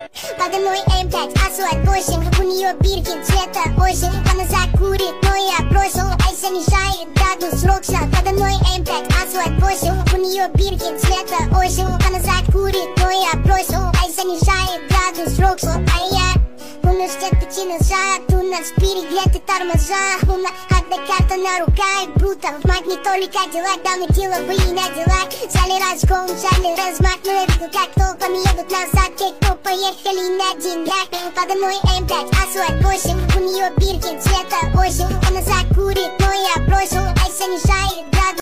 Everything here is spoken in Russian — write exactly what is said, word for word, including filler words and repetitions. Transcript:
Подо мной эм пять, асфальт восемь, у нее биркин цвета осень. Она закурит, но я бросил, эй, занижает градус Рокса. Подо мной эм пять, асфальт восемь, у нее биркин цвета осень. Она закурит, но я бросил, эй, занижает градус Рокса. А я университет пути назад, у нас перегреты тормоза. У нас одна карта на рука и брута. В мать не только дела, давно деловые на дела. Взяли разгон, взяли размах, но я видел, как толпами едут назад. Те, кто поехали на деньгах. Подо мной эм пять, асфальт восемь, у нее биркин цвета осень. Она закурит, но я бросил, эй, занижает